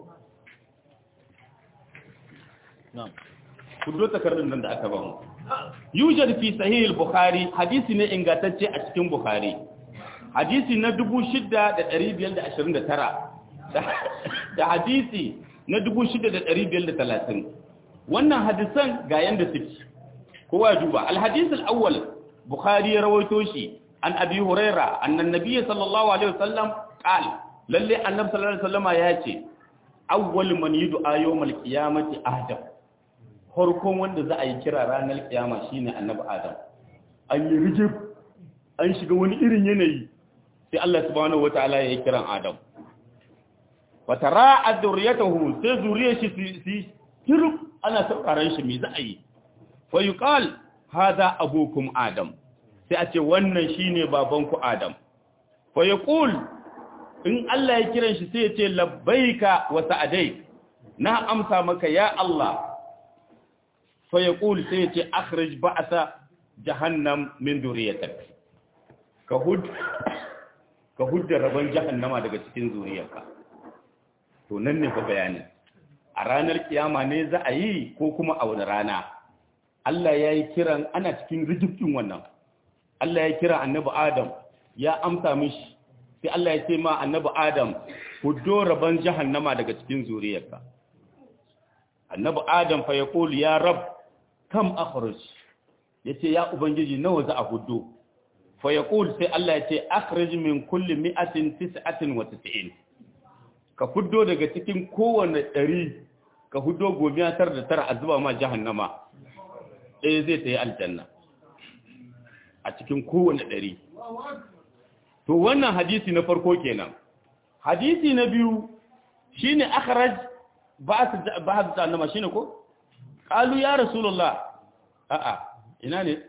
na'am huddo takardun da aka raba mu yujad fi sahih al-bukhari hadisi ne ingantacce a cikin bukhari hadisi na dubu shida da ɗari biyar da ashirin da tara da hadisi na dubu shida da ɗari biyar da talatin. Wannan hadisan ga yanda suke kowa duba. al-hadith al-awwal bukhari ya rawaito shi an abi huraira annan nabiy sallallahu alaihi wasallam qala lalle annabi sallallahu alaihi wasallama yace awwal man yud'a yawm al-qiyamati adam. Farkon wanda za a yi kira ranar kiyama shine annabi Adam. An yi rijib, an shiga wani irin yanayi, sai Allah subhanahu wataala ya yi kiran Adam. Wa tara'a zurriyatahu sai zuriyar shi su hiru ana sauraron shi me za a yi. Fa yuqal hadha abukum Adam. Sai a ce wannan shine babanku Adam. Fa yaqul in Allah ya kiran shi sai ya ce labbaika wa sa'adai. Na amsa maka ya Allah. فيقول سيتي أخرج بعث جهنم من ذريتك كهد كهد ربان جهنم daga cikin zuriyarka. To nan ne fa bayani a ranar kiyama ne za a yi ko kuma a wani rana. Allah ya yi kiran ana cikin rijifin wannan. Allah ya kira annabi Adam ya amsa mishi sai Allah ya ce ma annabi Adam huddo raban jahannama daga cikin zuriyarka. Annabi Adam fa yaqul ya rab kam akhruj yace ya ubangiji nawa za a huddo fa yaqul sai Allah yace akhrij min kulli mi'atin tis'atin wa tis'in ka huddo daga cikin kowanne ɗari ka huddo gomiya tar da tara a zuba ma jahannama eh zai tayi aljanna a cikin kowanne ɗari. To wannan hadisi na farko kenan. Hadisi na biyu shine akhraj ba'ath ba'ath jahannama shine ko qalu ya rasulullah a'a ina ne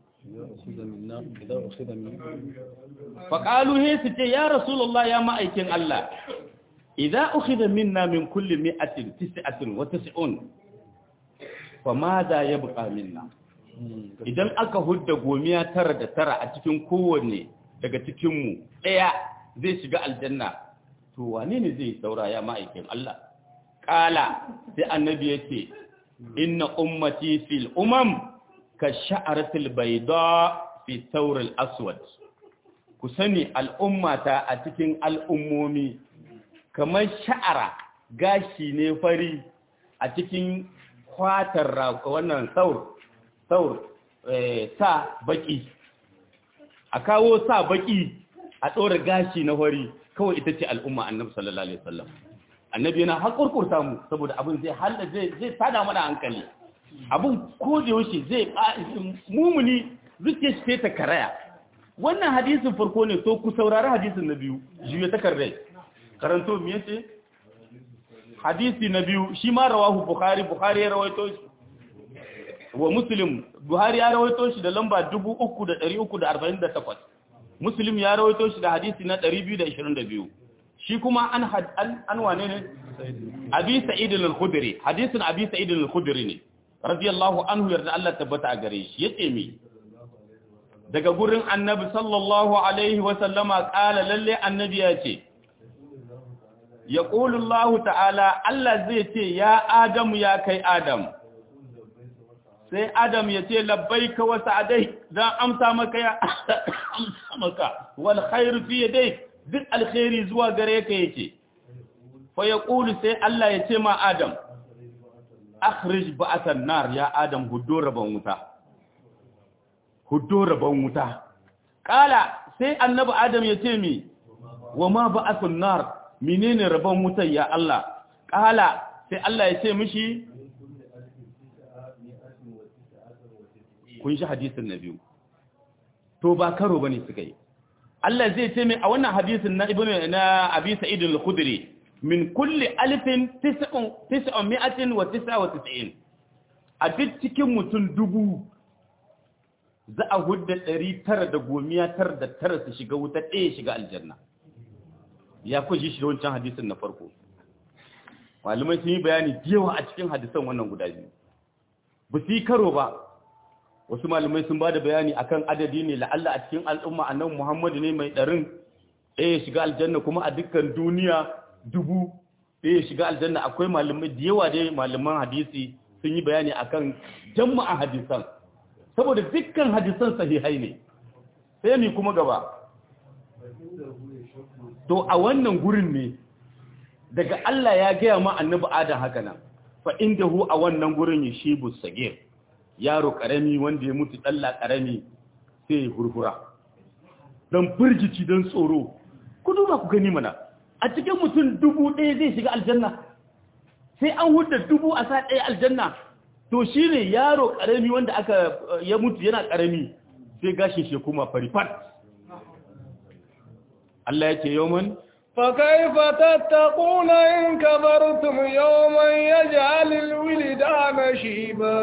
fa qalu he su ce ya rasulullah ya ma'aikin Allah idza ukhidha minna min kulli mi'atin tis'atin wa tis'un fa madha yabqa minna idan aka hudda gomiya tara da tara a cikin kowanne daga cikin mu daya zai shiga aljanna to wane ne zai saura ya ma'aikin Allah qala sai annabi yace inna ummati fil umam ka sha'aratil bayda fi thawr al aswad ku sani al'ummata a cikin al'ummomi kamar sha'ara gashi ne fari a cikin kwatar wannan thawr thawr eh sa baki a kawo sa baki a dora gashi na fari kawai ita ce al'umma annabi sallallahu alaihi wasallam annabi yana hakurkurta mu saboda abin zai halda zai zai tada mana hankali abin ko da yaushe zai mumuni zuciya shi ta karaya. Wannan hadisin farko ne to ku saurari hadisin na biyu juya takardai karanto me yace hadisi na biyu shi ma rawahu bukhari bukhari ya rawaito shi wa muslim buhari ya rawaito shi da lamba dubu uku da ɗari uku da arba'in da takwas muslim ya rawaito shi da hadisi na ɗari biyu da ishirin da biyu shi kuma an an wane ne abi sa'id al-khudri hadisin abi sa'id al-khudri ne radiyallahu anhu yarda Allah tabbata a gare shi yace mi daga gurin annabi sallallahu alaihi wa sallama kala lalle annabi ya ce yaqulu Allah ta'ala Allah zai ce ya Adamu ya kai Adam sai Adam ya ce labbaika wa sa'adai dan amsa maka ya amsa maka wal khairu fi yadayk duk alkhairi zuwa gare ka yake fa yaqulu sai Allah ya ce ma Adam akhrij ba'athan nar ya Adam huddo rabon wuta huddo rabon wuta kala sai annabi Adam ya ce mi wa ma ba'athun nar menene rabon wutar ya Allah kala sai Allah ya ce mishi kun shi hadisin na biyu to ba karo bane suka yi Allah zai ce mai a wannan hadisin na ibnu na Abi Sa'id al-Khudri min kulli alfin tis'un mi'atin wa tis'a wa tis'in a duk cikin mutum dubu za a hudda ɗari tara da gomiya tara da tara su shiga wuta ɗaya shiga aljanna ya kuji shi da wancan hadisin na farko malamai sun yi bayani yawa a cikin hadisan wannan guda biyu ba su yi karo ba wasu malamai sun ba da bayani akan adadi ne la'alla a cikin al'umma annabi Muhammadu ne mai ɗarin ɗaya shiga aljanna kuma a dukkan duniya dubu ɗaya shiga aljanna akwai malamai da yawa dai malaman hadisi sun yi bayani akan jama'a hadisan saboda dukkan hadisan sahihai ne sai mi kuma gaba to a wannan gurin ne daga Allah ya gaya ma annabi Adam haka nan fa indahu a wannan gurin ya shibu sagir yaro karami wanda ya mutu dalla karami sai hurhura dan firgici dan tsoro ku duba ku gani mana a cikin mutum dubu ɗaya zai shiga aljanna sai an hudda dubu a sa ɗaya aljanna to shine yaro karami wanda aka ya mutu yana karami sai gashin shi kuma farifat Allah yake yawman فكيف تتقون إن كفرتم يوما يجعل الولدان شيبا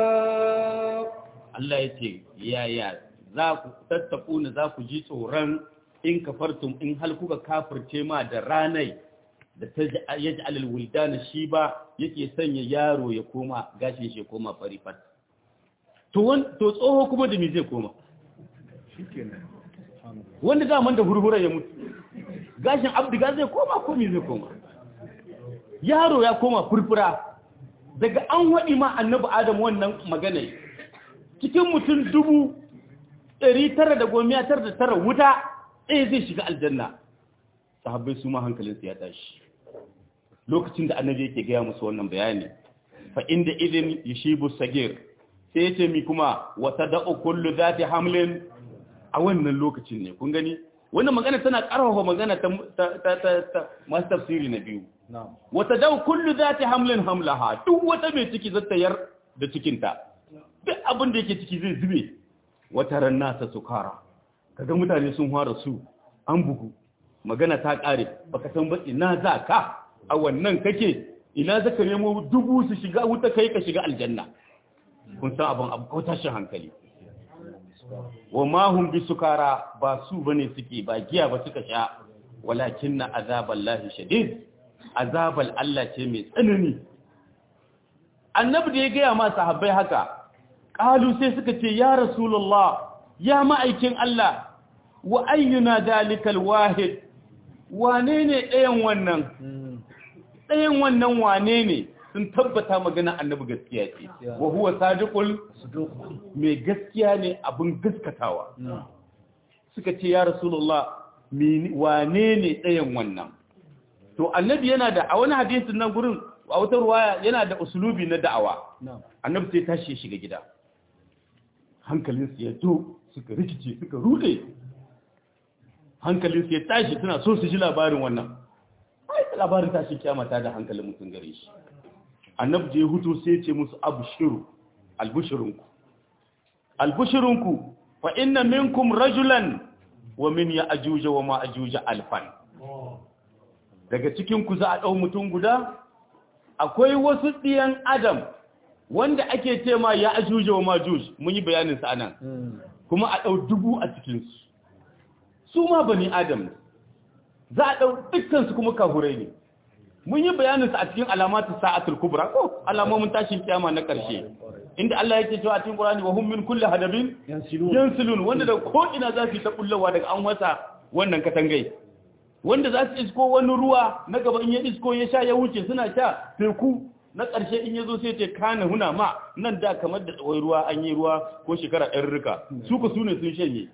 Allah yake yaya za ku tattakuna za ku ji tsoron in kafartum in hal kuka kafirce ma da ranai da ta yaj'al alwildana shiba yake sanya yaro ya koma gashin shi koma farifat to wan to tsoho kuma da me zai koma shikenan wanda zaman da hurhura ya mutu gashin abdiga zai koma ko me zai koma yaro ya koma furfura daga an wadi ma annabi Adam wannan magana cikin mutum dubu ɗari tara da goma tara da tara wuta ɗaya zai shiga aljanna sahabbai su ma hankalinsu ya tashi lokacin da annabi yake gaya musu wannan bayani fa inda idin yashibu sagir sai ya ce mi kuma wata da'u kullu zati hamlin a wannan lokacin ne kun gani wannan magana tana karfafa magana ta ta ta ta masu tafsiri na biyu wata da'u kullu zati hamlin hamlaha duk wata mai ciki zata yar da cikinta duk abin da yake ciki zai zube wata ran nasa sukara kaga mutane sun fara su an bugu magana ta kare baka san ba ina za ka a wannan kake ina zaka nemo dubu su shiga wuta kai ka shiga aljanna kun san abin abu ko tashin hankali wa ma hum bisukara ba su bane suke ba giya ba suka sha walakinna azaballahi shadid azabal Allah ce mai tsanani annabi da ya ga ma sahabbai haka qalu sai suka ce ya rasulullah ya ma'aikin Allah wa ayyuna dalikal wahid wane ne ɗayan wannan ɗayan wannan wane ne sun tabbata magana annabi gaskiya ce wa huwa sadiqul mai gaskiya ne abin gaskatawa suka ce ya rasulullah wane ne ɗayan wannan to annabi yana da a wani hadisin nan gurin a wata ruwaya yana da usulubi na da'awa annabi sai tashi ya shiga gida hankalinsu ya zo suka rikice suka rude hankalinsu ya tashi suna so su ji labarin wannan ai labarin tashi kiyama ta da hankalin mutum gare shi annabi je hutu sai ya ce musu abshiru albushirunku albushirunku fa inna minkum rajulan wa min ya'juj wa ma'juj alfan daga cikin ku za a dau mutum guda akwai wasu diyan adam wanda ake ce ma ya'juj wa ma'juj mun yi bayanin sa anan kuma a dau dubu a cikin su su ma bani adam za a dau dukkan su kuma kafurai ne mun yi bayanin sa a cikin alamatu sa'atul kubra ko alamomin tashin kiyama na karshe inda Allah yake cewa a cikin Qur'ani wa hum min kulli hadabin yansilun wanda da ko ina za su ta bullawa daga an wasa wannan katangai wanda za su isko wani ruwa na gaba in ya isko ya sha ya wuce suna sha teku na ƙarshe in ya zo sai ce kana huna ma nan da kamar da tsawai ruwa an yi ruwa ko shekara ɗan rika su ku su ne sun shanye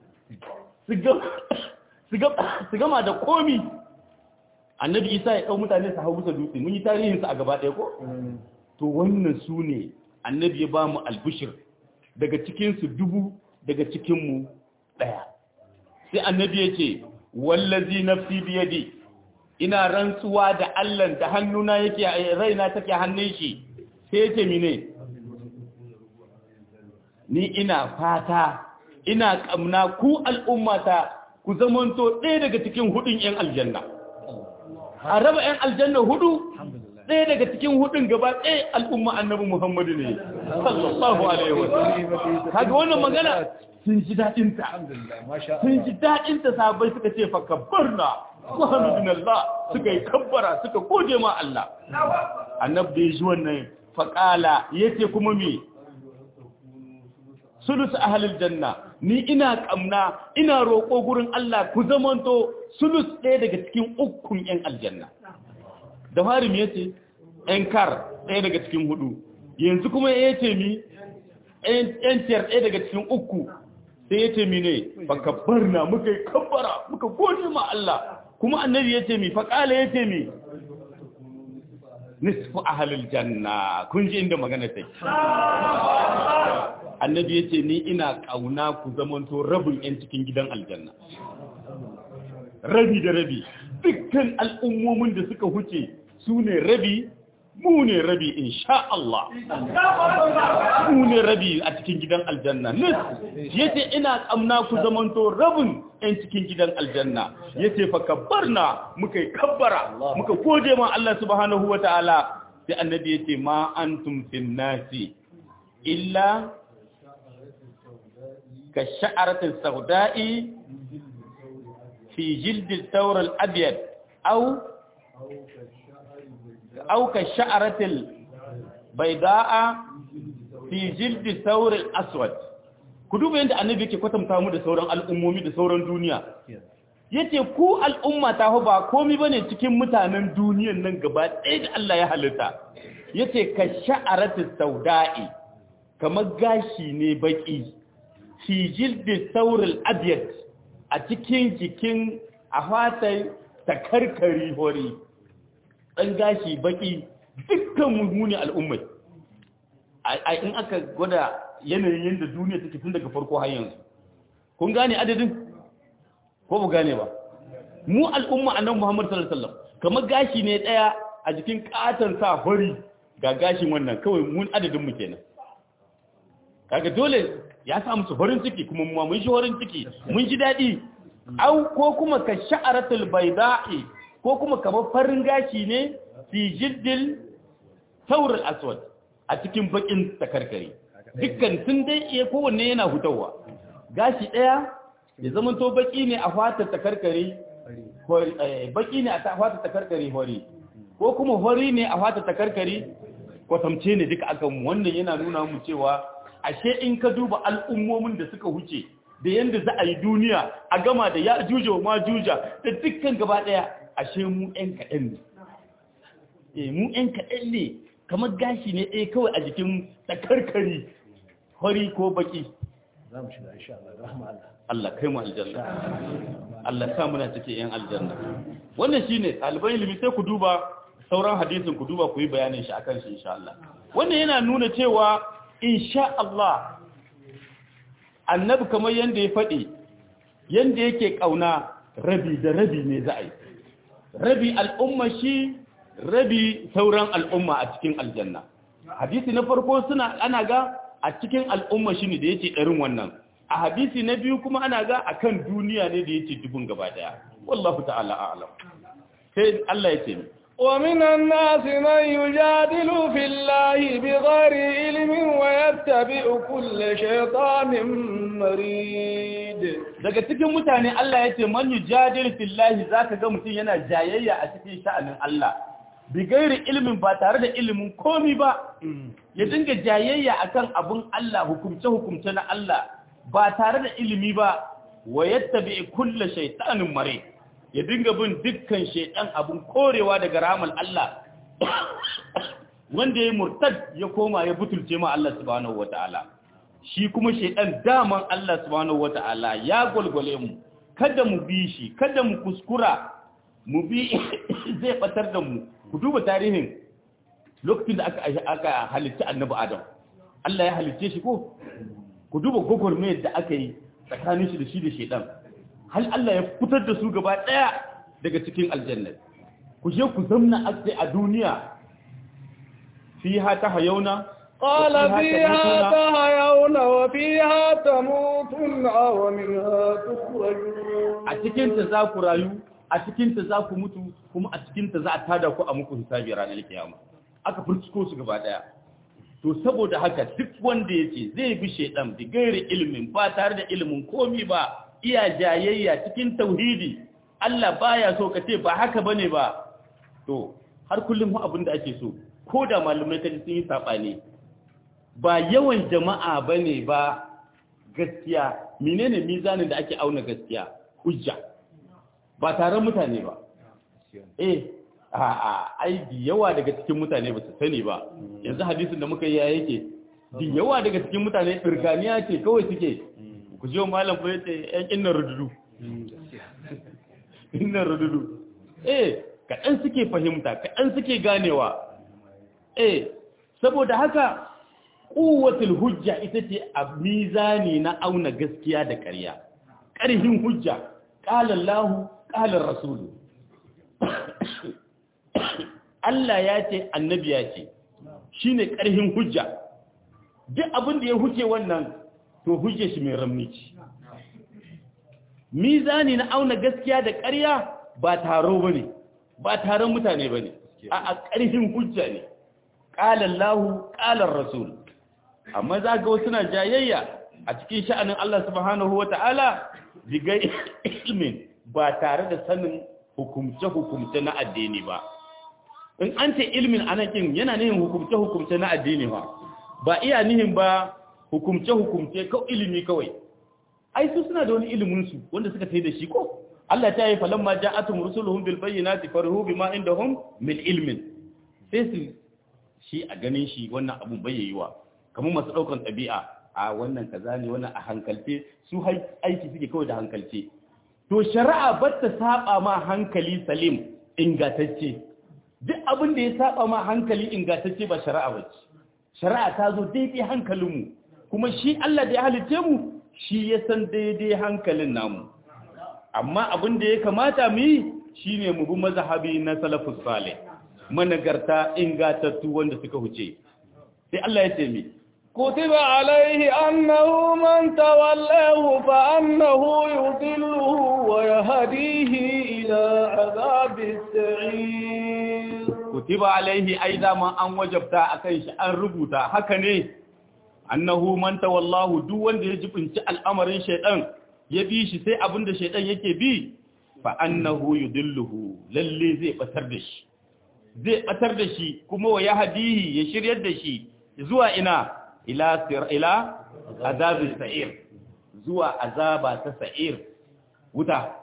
su gama da komi annabi isa ya ɗau mutane su hau bisa dutse mun yi tarihinsu a gaba ɗaya ko to wannan su ne annabi ya ba mu albishir daga cikinsu dubu daga cikinmu ɗaya sai annabi ya ce wallazi nafsi biyadi ina rantsuwa da Allah da hannuna yake raina take hannun shi sai yake mine ni ina fata ina kamna ku al'ummata ku zamanto ɗaya daga cikin hudun ƴan aljanna a raba ƴan aljanna hudu ɗaya daga cikin hudun gaba ɗaya al'umma annabi Muhammadu ne sallallahu alaihi wasallam kaga wannan magana sun ji daɗin ta sun ji daɗin ta sabai suka ce fa kabbarna Muhammadullah suka yi kabbara suka gode ma Allah annabi da ya ji wannan faqala yace kuma me sulus ahlul janna ni ina kamna ina roƙo gurin Allah ku zamanto sulus ɗaya daga cikin ukun ƴan aljanna da fari me yace ƴan kar ɗaya daga cikin hudu yanzu kuma yace mi ƴan tiyar ɗaya daga cikin uku sai yace mi ne fa kabbarna muka yi kabbara muka gode ma Allah kuma annabi yace mi fa qala yace mi nisfu ahlul janna kun ji inda magana take annabi yace ni ina kauna ku zamanto rabin yan cikin gidan aljanna rabi da rabi dukkan al'ummomin da suka huce su ne rabi mu ne rabi insha Allah mu ne rabi a cikin gidan aljanna nis yace ina kauna ku zamanto rabin yan cikin gidan aljanna yace fa kabbarna muka yi kabbara muka gode ma Allah subhanahu wataala sai annabi yace ma antum fin nasi illa كالشعرة السوداء في جلد الثور الأبيض أو أو كالشعرة البيضاء في جلد الثور الأسود كدوب عند النبي كي كتم تامو da sauran al'ummomi da sauran duniya yace ku al'umma ta ba komai bane cikin mutanen duniyan nan gaba ɗaya da Allah ya halitta yace kasha'aratis sauda'i kamar gashi ne baki fi jildi sauril abiyat a cikin jikin a fatai takarkari hori ɗan gashi baki dukkan mummuni al'ummai a in aka gwada yanayin yadda duniya take tun daga farko har yanzu kun gane adadin ko bu gane ba mu al'umma annabi Muhammad sallallahu alaihi wasallam kamar gashi ne daya a jikin katon sa hori ga gashin wannan kawai mun adadin mu kenan kaga dole ya sa musu farin ciki kuma mu mun shi farin ciki mun ji dadi au ko kuma ka sha'aratul bayda'i ko kuma kamar farin gashi ne fi jiddil thawr al-aswad a cikin bakin takarkari dukkan sun dai iya kowanne yana hutawa gashi daya ya zaman to baki ne a fatar takarkari baki ne a fatar takarkari hori ko kuma hori ne a fatar takarkari kwatamce ne duka akan wannan yana nuna mu cewa ashe in ka duba al'ummomin da suka huce da yanda za a yi duniya a gama da ya juja wa ma juja da dukkan gaba daya ashe mu ɗan kaɗan ne eh mu ɗan kaɗan ne kamar gashi ne ɗaya kawai a jikin takarkari hori ko baki za mu shiga insha Allah rahma Allah Allah kai mu aljanna Allah sa muna cikin yan aljanna wannan shine ɗaliban ilimi sai ku duba sauran hadisin ku duba ku yi bayanin shi akan shi insha Allah wannan yana nuna cewa insha Allah annabi kamar yanda ya faɗi yanda yake kauna rabi da rabi ne za a yi rabi al'umma shi rabi sauran al'umma a cikin aljanna hadisi na farko suna ana ga a cikin al'umma shi ne da yake ɗarin wannan a hadisi na biyu kuma ana ga akan duniya ne da yake dubun gaba daya wallahu ta'ala a'lam sai Allah ya ce ومن الناس من يجادل في الله بغير علم ويتبع كل شيطان مريد daga cikin mutane Allah ya ce man yujadil fillahi zaka ga mutum yana jayayya a cikin sha'anin Allah bi gairi ilmin ba tare da ilimin komi ba ya dinga jayayya akan abun Allah hukumce hukumce na Allah ba tare da ilimi ba wa yattabi kullu shaytanin mare ya dinga bin dukkan shaytan abun korewa daga rahmal Allah wanda ya murtad ya koma ya butulce ma Allah subhanahu wataala shi kuma shaytan daman Allah subhanahu wataala ya golgole mu kada mu bi shi kada mu kuskura mu bi zai batar da mu ku duba tarihin lokacin da aka aka halitta annabi Adam Allah ya halitte shi ko ku duba gogormayar da aka yi tsakanin shi da shi da shedan hal Allah ya fitar da su gaba daya daga cikin aljanna ku je ku zamna a duniya fiha tahayuna قال فيها تحيون وفيها تموتون ومنها تخرجون a cikin ta za ku rayu a cikin ta za ku mutu kuma a cikin ta za a tada ku a muku hisabi ranar kiyama aka furciko su gaba daya to saboda haka duk wanda yace zai bi shedan bi gairi ilimin ba tare da ilimin komi ba iya jayayya cikin tauhidi Allah baya so ka ce ba haka bane ba to har kullum abin da ake so ko da malumai kaji sun yi sabani ba yawan jama'a bane ba gaskiya menene mizanin da ake auna gaskiya hujja ba taron mutane ba eh a'a ai da yawa daga cikin mutane ba su sani ba yanzu hadisin da muka yi ya yake da yawa daga cikin mutane birganiya ce kawai suke ku je malam ko yace yan kinnan rududu kinnan rududu eh kaɗan suke fahimta kaɗan suke ganewa eh saboda haka quwwatul hujja ita ce a mizani na auna gaskiya da ƙarya ƙarhin hujja qala Allahu qala Rasulu Allah ya ce annabi ya ce shine ƙarhin hujja duk abin da ya huce wannan to hujje shi mai ramni ce mizani na auna gaskiya da ƙarya ba taro bane ba taron mutane bane a ƙarhin hujja ne qala Allahu qala Rasul amma za ga wasu na jayayya a cikin sha'anin Allah subhanahu wata'ala diga ilmin ba tare da sanin hukumce-hukumce na addini ba in an ce ilmin anakin yana nihin hukumce-hukumce na addini ba ba iya nihin ba hukumce-hukumce ko ilimi kawai ai su suna da wani iliminsu wanda suka tai da shi ko Allah ta yi falamma ja'atum rusuluhum bil bayyinati farihu bima indahum min ilmin sai su shi a ganin shi wannan abun bayyayiwa kamar masu daukan tabi'a a wannan kaza ne wannan a hankalce su aiki suke kawai da hankalce to shari'a ba ta saba ma hankali salim ingantacce duk abin da ya saba ma hankali ingantacce ba shari'a ba ce shari'a ta zo daidai hankalinmu kuma shi Allah da ya halice mu shi ya san daidai hankalin namu amma abin da ya kamata mu yi shine mu bi mazhabi na salafus salih managarta ingantattu wanda suka huce sai Allah ya ce mi كتب عليه أنه من تولاه فأنه يضله ويهديه إلى عذاب السعير كتب عليه أيضا ما أن وجبت أكيش أن ربوتا هكذا أنه من تولاه دوان يجب أن الأمر الشيطان يبيش سي أبند الشيطان يكبي فأنه يضله للي زي بتردش زي بتردش كما ويهديه يشير يدشي زوا إنا ila ila azabi sa'ir zuwa azaba ta sa'ir wuta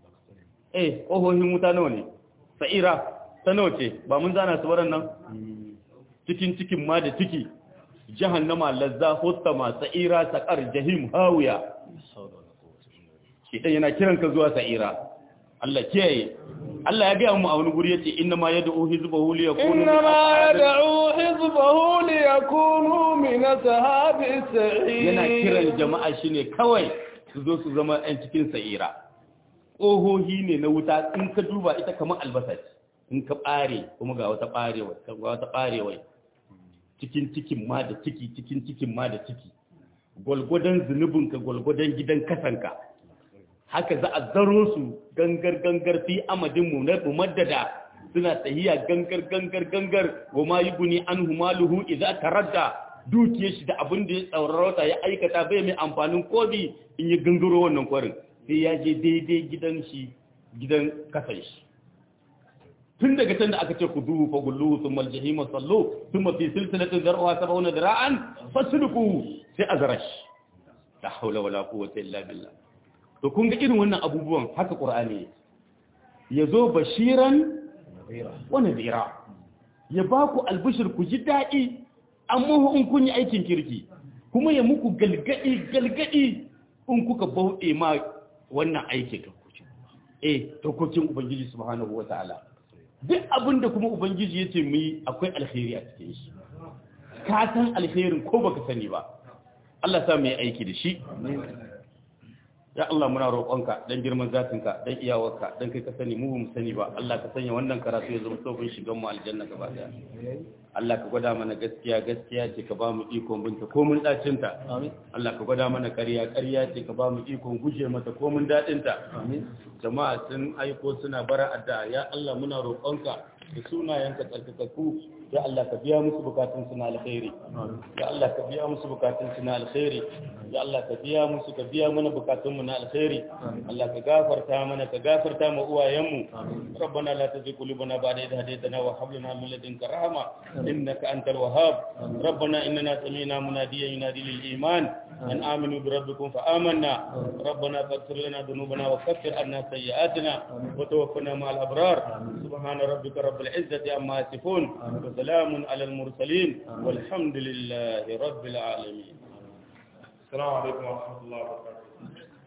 eh ohohin wuta nawa ne sa'ira ta nawa ce ba mun zana su warannan cikin cikin ma da ciki jahannama lazza hutama sa'ira saqar jahim hawiya shi dan yana kiran ka zuwa sa'ira Allah kiyaye Allah ya ga mu a wani guri yace inna ma yad'u hizbahu li yakunu inna ma yad'u hizbahu li yakunu min ashabis sa'ir yana kiran jama'a shine kawai su zo su zama ɗan cikin sa'ira ohohi ne na wuta in ka duba ita kamar albasa in ka bare kuma ga wata barewa ga wata barewa cikin cikin ma da ciki cikin cikin ma da ciki golgodan zunubinka golgodan gidan kasanka haka za a zaro su gangar gangar fi amadin mu na mumaddada suna tahiya gangar gangar gangar wa ma yubni anhu maluhu idza taradda dukiyar shi da abin da ya tsaurarota ya aikata bai mai amfanin kobi in yi gangaro wannan kwarin sai ya je daidai gidan shi gidan kasan shi tun daga can da aka ce khuduhu fa gulluhu thumma al-jahima sallu thumma fi silsilatin zar'uha sab'una dira'an fasluku sai azrash la hawla wala quwwata illa billah. To kun ga irin wannan abubuwan haka Qur'ani yazo bashiran wa nadira, ya ba ku albishir ku ji daɗi amma in kun yi aikin kirki, kuma ya muku galgadi galgadi in kuka bauɗe ma wannan aikin dokokin eh dokokin ubangiji subhanahu wataala. Duk abinda kuma ubangiji yace mu yi akwai alkhairi a cikin shi, ka san alkhairin ko baka sani ba. Allah sa mu yi aiki da shi. Ya Allah muna roƙonka dan girman zatinka dan iyawarka dan kai ka sani mu mu sani ba. Allah ka sanya wannan karatu ya zama sabon shigan mu aljanna gaba daya. Allah ka gwada mana gaskiya gaskiya ce ka ba mu ikon binta ko mun dacin ta. Amin. Allah ka gwada mana ƙarya ƙarya ce ka ba mu ikon guje mata ko mun dadin ta. Amin. Jama'a sun aiko suna bara addu'a, ya Allah muna roƙonka da sunayenka tsarkakakku, ya Allah ka biya musu bukatun suna alkhairi, ya Allah ka biya musu bukatun suna alkhairi, ya Allah ka biya musu ka biya mana bukatun mu na alkhairi. Allah ka gafarta mana ka gafarta mu uwayenmu. Rabbana la tuzigh qulubana ba'da idh hadaytana wa hab lana min ladunka rahma innaka antal wahhab. Rabbana innana sami'na munadiyan yunadi lil iman an aminu bi rabbikum fa amanna. Rabbana faghfir lana dhunubana wa kaffir anna sayyi'atina wa tawaffana ma'al abrar. Subhana rabbika rabbil izzati amma yasifun. وسلام على المرسلين والحمد لله رب العالمين. السلام عليكم ورحمة الله وبركاته.